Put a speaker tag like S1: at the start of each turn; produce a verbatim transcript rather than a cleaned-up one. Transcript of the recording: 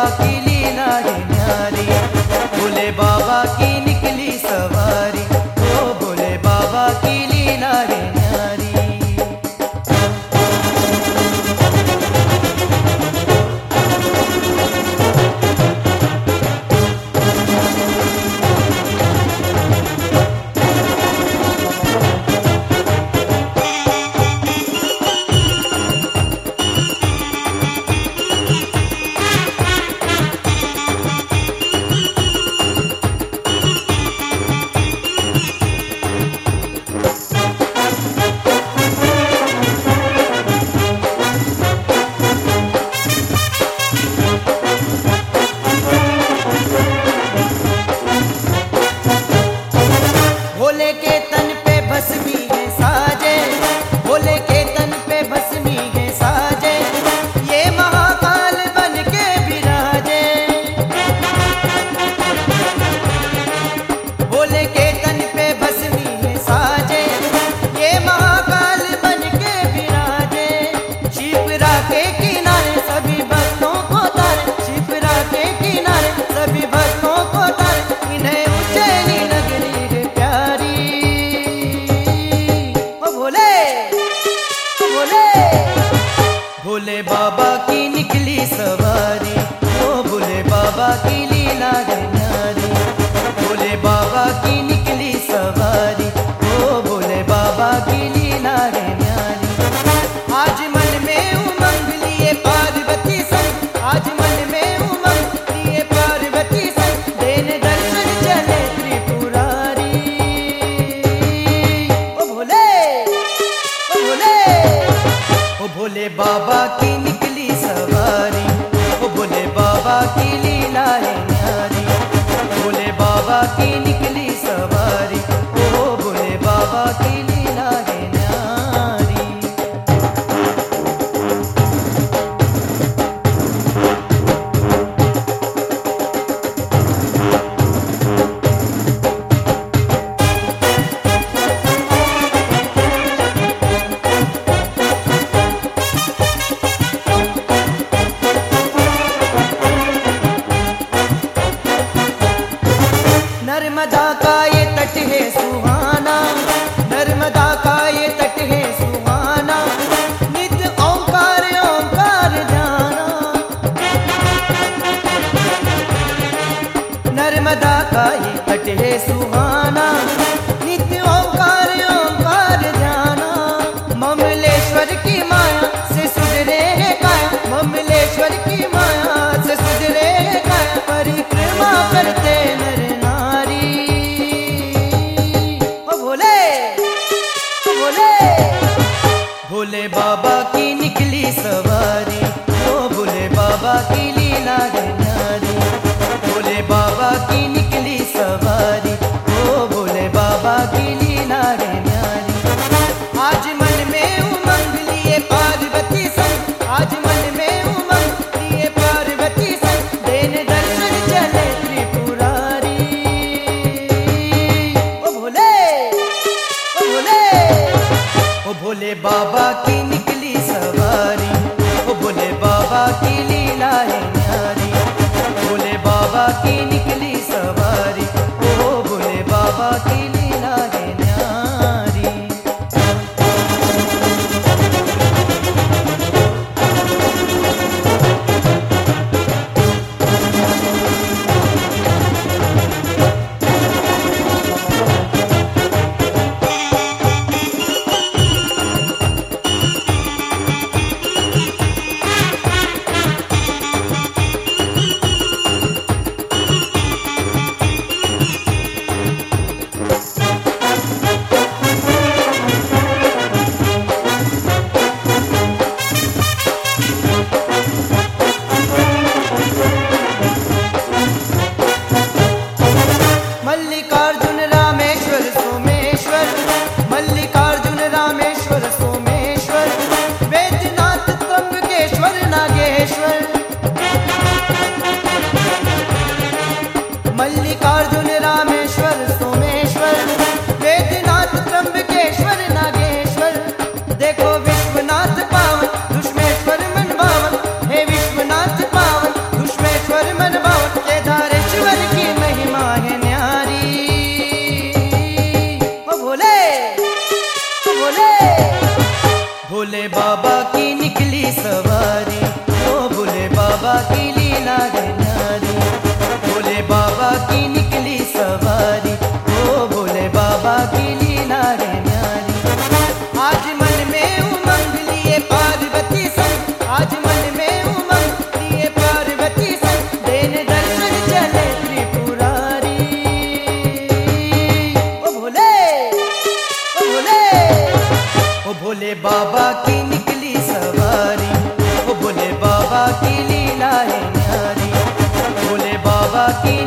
S1: बाबा की लीला है न्यारी, भोले बाबा की निकली सवारी, ओ भोले बाबा की लीला है न्यारी। भोले के तन पे भस्मी है साजे, भोले के तन पे भस्मी है साजे, ये महाकाल बन के विराजे। भोले के तन पे भस्मी है साजे, ये महाकाल बन के विराजे। शिप्रा के किनारे सभी भक्तों को तारे, शिप्रा के किनारे सभी भक्तों को तारे, इन्हें उज्जैनी नगरी है प्यारी। ओ भोले, ओ भोले, भोले बाबा की निकली सवारी, ओ भोले बाबा की लीला है न्यारी, भोले बाबा की निकली सवारी, ओ भोले बाबा की लीला है न्यारी। आज मन में उमंग लिए पार्वती संग, आज मन में उमंग लिए पार्वती संग, देने दर्शन चले त्रिपुरारी। ओ भोले, ओ भोले, ओ भोले बाबा की निकली सवारी, ओ भोले बाबा की लीला है न्यारी, भोले बाबा की निकली सवारी, ओ भोले बाबा की लीला है न्यारी। नर्मदा का ये तट है सुहाना, नर्मदा का ये तट है सुहाना, नित्य ओंकार ओंकार जाना। नर्मदा का ये तट है सुहाना, नित्य ओंकार ओंकार जाना। ममलेश्वर की माया से सुधरे है काया, ममलेश्वर की माया से सुधरे है काया, परिक्रमा करते नर नारी। ओ भोले, ओ भोले, भोले बाबा की निकली सवारी, ओ भोले बाबा की लीला है न्यारी, भोले बाबा की निकली सवारी, ओ भोले बाबा की लीला है न्यारी। आज मन में उमंग लिए पार्वती संग, आज मन में उमंग लिए पार्वती संग, देने दर्शन चले त्रिपुरारी। ओ भोले, ओ भोले, ओ भोले बाबा की निकली सवारी, ओ भोले बाबा की लीला है न्यारी, भोले बाबा की निकली सवारी, ओ भोले बाबा की लीला है न्यारी। मल्लिकार्जुन रामेश्वर सोमेश्वर, मल्लिकार्जुन रामेश्वर सोमेश्वर, वैद्यनाथ त्र्यंबकेश्वर नागेश्वर। मल्लिकार्जुन रामेश्वर सोमेश्वर, वैद्यनाथ त्र्यंबकेश्वर नागेश्वर। देखो विश्वनाथ पावन दुष्मेश्वर मन भावन, हे विश्वनाथ पावन दुष्मेश्वर की